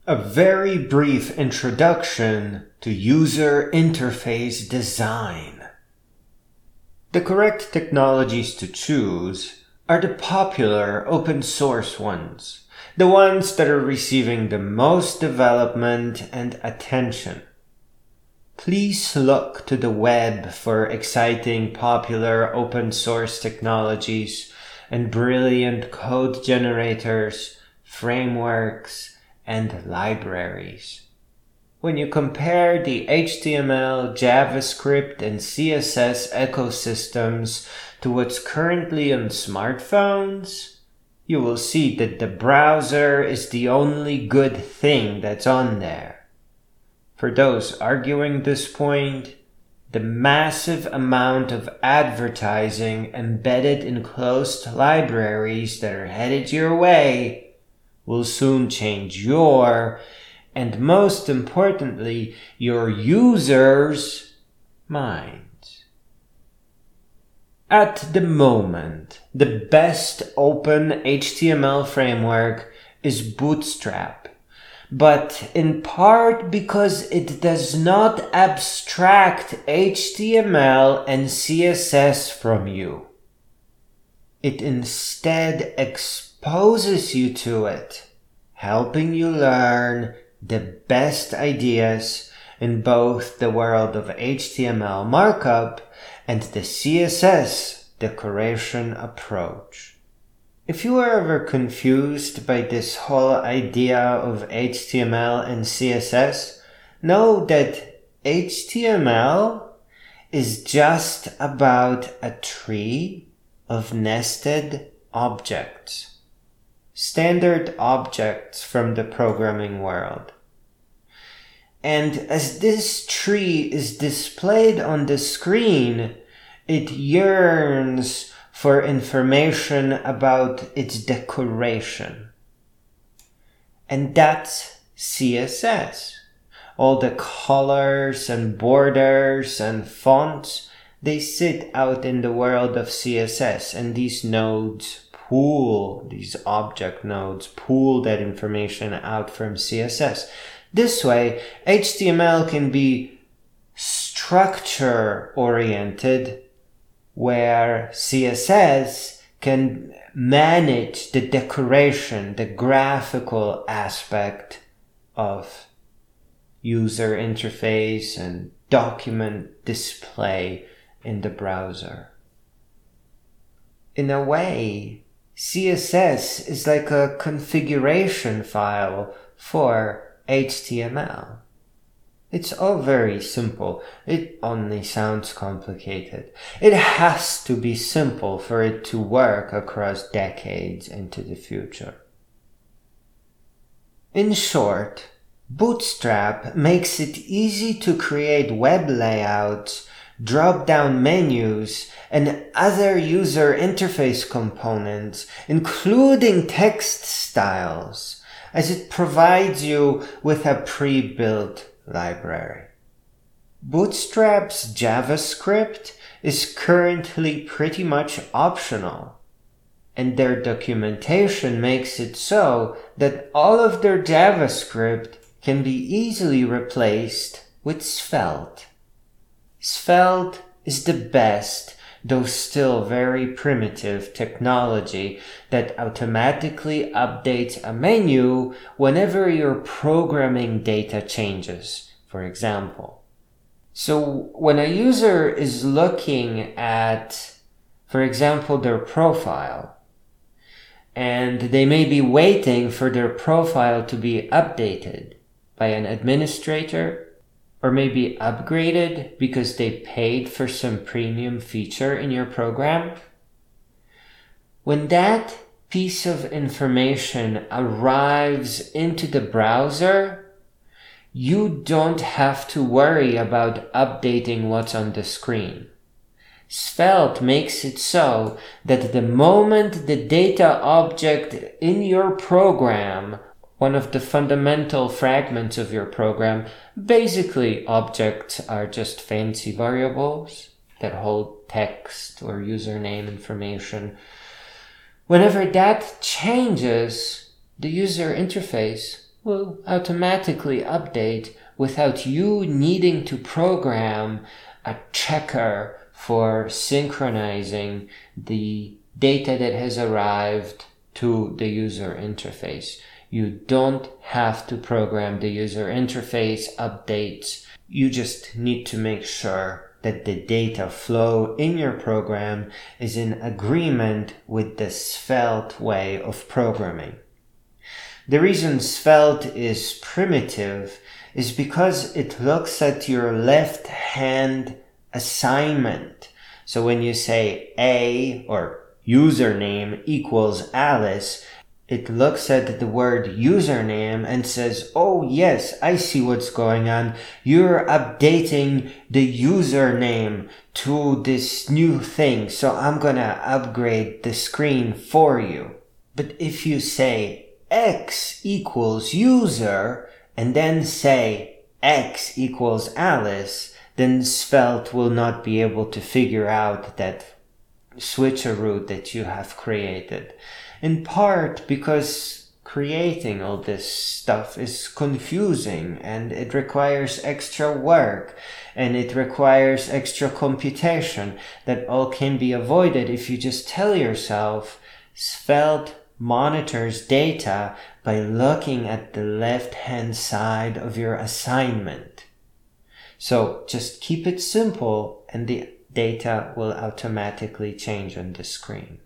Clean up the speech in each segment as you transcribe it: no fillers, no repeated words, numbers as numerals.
A very brief introduction to user interface design. The correct technologies to choose are the popular open source ones, the ones that are receiving the most development and attention. Please look to the web for exciting popular open source technologies and brilliant code generators, frameworks, and libraries. When you compare the HTML, JavaScript, and CSS ecosystems to what's currently on smartphones, you will see that the browser is the only good thing that's on there. For those arguing this point, the massive amount of advertising embedded in closed libraries that are headed your way will soon change your, and most importantly, your users' minds. At the moment, the best open HTML framework is Bootstrap, but in part because it does not abstract HTML and CSS from you. It instead exposes you to it, helping you learn the best ideas in both the world of HTML markup and the CSS decoration approach. If you are ever confused by this whole idea of HTML and CSS, know that HTML is just about a tree of nested objects. Standard objects from the programming world. And as this tree is displayed on the screen, it yearns for information about its decoration. And that's CSS. All the colors and borders and fonts, they sit out in the world of CSS, and these object nodes pull that information out from CSS. This way, HTML can be structure-oriented, where CSS can manage the decoration, the graphical aspect of user interface and document display in the browser. In a way, CSS is like a configuration file for HTML. It's all very simple. It only sounds complicated. It has to be simple for it to work across decades into the future. In short, Bootstrap makes it easy to create web layouts, drop-down menus, and other user interface components, including text styles, as it provides you with a pre-built library. Bootstrap's JavaScript is currently pretty much optional, and their documentation makes it so that all of their JavaScript can be easily replaced with Svelte. Svelte is the best, though still very primitive, technology that automatically updates a menu whenever your programming data changes, for example. So when a user is looking at, for example, their profile, and they may be waiting for their profile to be updated by an administrator, or maybe upgraded because they paid for some premium feature in your program. When that piece of information arrives into the browser, you don't have to worry about updating what's on the screen. Svelte makes it so that the moment the data object in your program, one of the fundamental fragments of your program, basically objects are just fancy variables that hold text or username information. Whenever that changes, the user interface will automatically update without you needing to program a checker for synchronizing the data that has arrived to the user interface. You don't have to program the user interface updates. You just need to make sure that the data flow in your program is in agreement with the Svelte way of programming. The reason Svelte is primitive is because it looks at your left-hand assignment. So when you say A or username equals Alice, it looks at the word username and says, oh yes, I see what's going on. You're updating the username to this new thing, so I'm gonna upgrade the screen for you. But if you say X equals user and then say X equals Alice, then Svelte will not be able to figure out that switcheroo that you have created. In part because creating all this stuff is confusing and it requires extra work and it requires extra computation that all can be avoided if you just tell yourself Svelte monitors data by looking at the left-hand side of your assignment. So just keep it simple and the data will automatically change on the screen.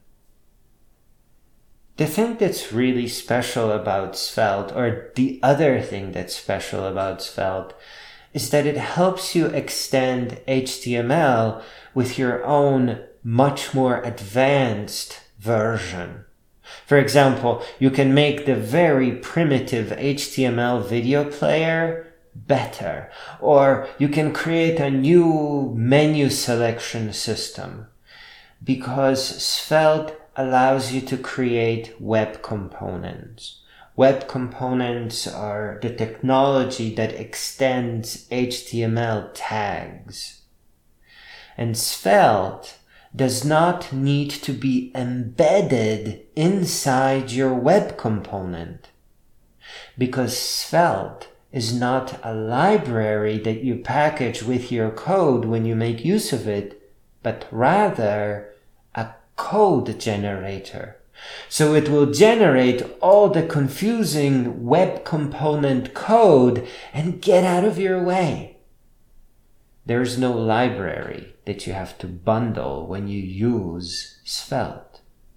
The thing that's really special about Svelte, or the other thing that's special about Svelte, is that it helps you extend HTML with your own much more advanced version. For example, you can make the very primitive HTML video player better, or you can create a new menu selection system, because Svelte allows you to create web components. Web components are the technology that extends HTML tags. And Svelte does not need to be embedded inside your web component, because Svelte is not a library that you package with your code when you make use of it, but rather a code generator. So it will generate all the confusing web component code and get out of your way. There's no library that you have to bundle when you use Svelte.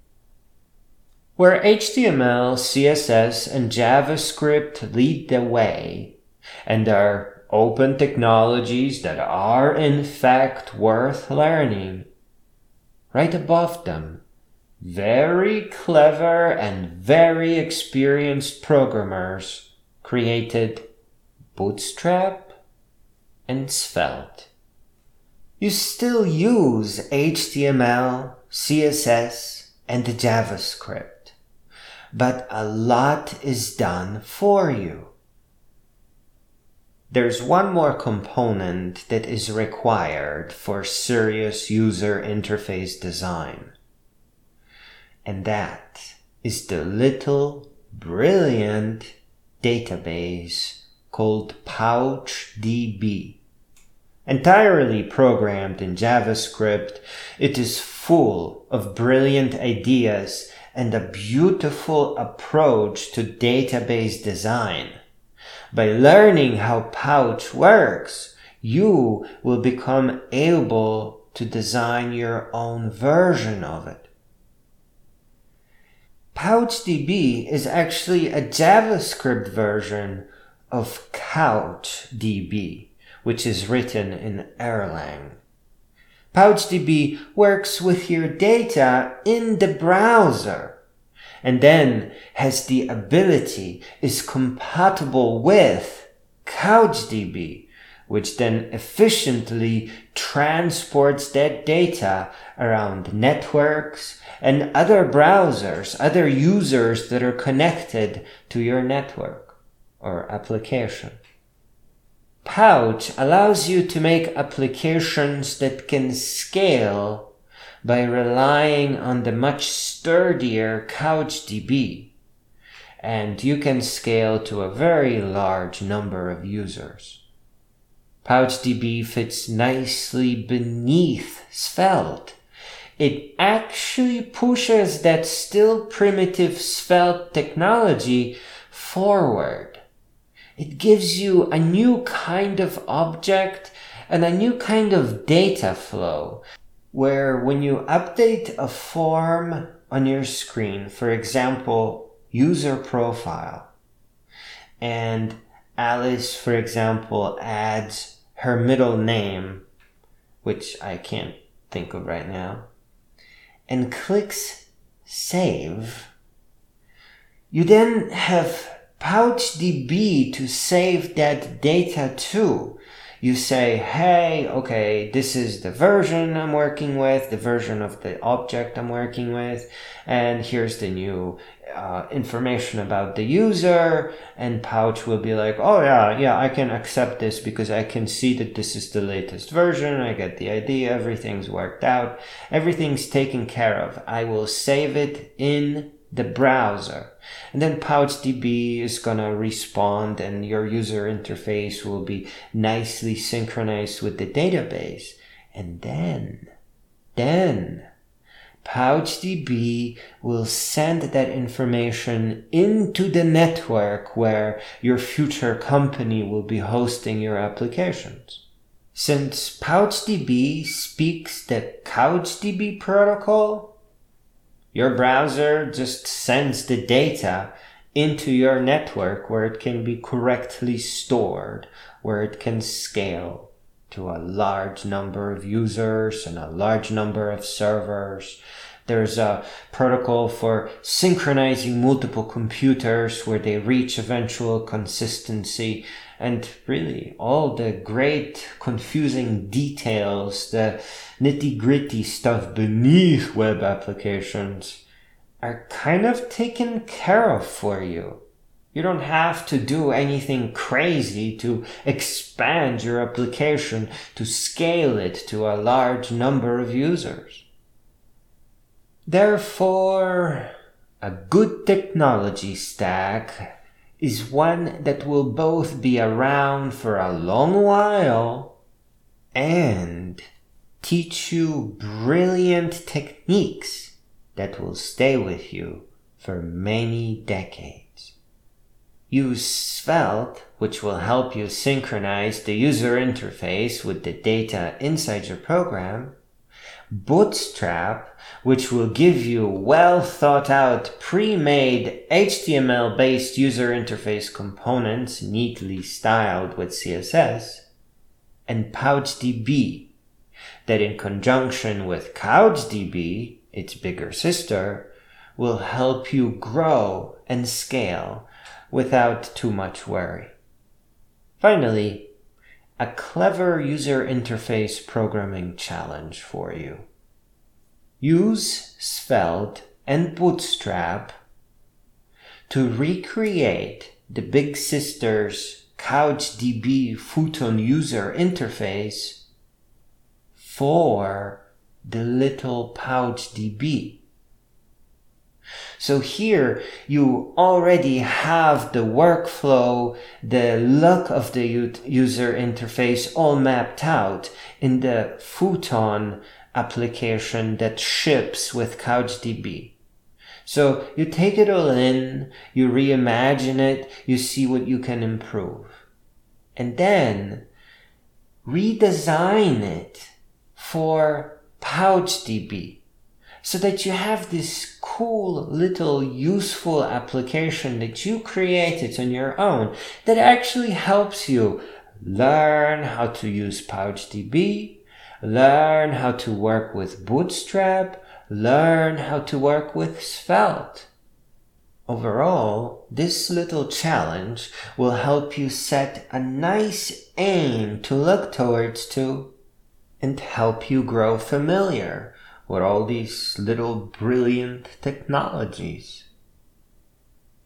Where HTML, CSS, and JavaScript lead the way, and are open technologies that are in fact worth learning, right above them, very clever and very experienced programmers created Bootstrap and Svelte. You still use HTML, CSS, and JavaScript, but a lot is done for you. There's one more component that is required for serious user interface design, and that is the little brilliant database called PouchDB. Entirely programmed in JavaScript, it is full of brilliant ideas and a beautiful approach to database design. By learning how Pouch works, you will become able to design your own version of it. PouchDB is actually a JavaScript version of CouchDB, which is written in Erlang. PouchDB works with your data in the browser, and then has the ability, is compatible with CouchDB, which then efficiently transports that data around networks and other browsers, other users that are connected to your network or application. Pouch allows you to make applications that can scale by relying on the much sturdier CouchDB. and you can scale to a very large number of users. PouchDB fits nicely beneath Svelte. It actually pushes that still primitive Svelte technology forward. It gives you a new kind of object and a new kind of data flow, where when you update a form on your screen, for example, user profile, and Alice, for example, adds her middle name, which I can't think of right now, and clicks save, you then have PouchDB to save that data to. You say, hey, okay, this is the version I'm working with, the version of the object I'm working with, and here's the new information about the user, and Pouch will be like, oh yeah, I can accept this because I can see that this is the latest version, I get the idea, everything's worked out, everything's taken care of. I will save it in the browser, and then PouchDB is gonna respond and your user interface will be nicely synchronized with the database. And then PouchDB will send that information into the network where your future company will be hosting your applications. Since PouchDB speaks the CouchDB protocol, your browser just sends the data into your network where it can be correctly stored, where it can scale to a large number of users and a large number of servers. There's a protocol for synchronizing multiple computers where they reach eventual consistency, and really all the great confusing details, the nitty-gritty stuff beneath web applications are kind of taken care of for you. You don't have to do anything crazy to expand your application, to scale it to a large number of users. Therefore, a good technology stack is one that will both be around for a long while and teach you brilliant techniques that will stay with you for many decades. Use Svelte, which will help you synchronize the user interface with the data inside your program. Bootstrap, which will give you well thought out pre-made HTML-based user interface components neatly styled with CSS. And PouchDB, that in conjunction with CouchDB, its bigger sister, will help you grow and scale without too much worry. Finally, a clever user interface programming challenge for you. Use Svelte and Bootstrap to recreate the big sister's CouchDB Futon user interface for the little PouchDB. So here you already have the workflow, the look of the user interface all mapped out in the Futon application that ships with CouchDB. So you take it all in, you reimagine it, you see what you can improve. And then redesign it for PouchDB, so that you have this cool little useful application that you created on your own that actually helps you learn how to use PouchDB, learn how to work with Bootstrap, learn how to work with Svelte. Overall, this little challenge will help you set a nice aim to look towards to and help you grow familiar with all these little brilliant technologies.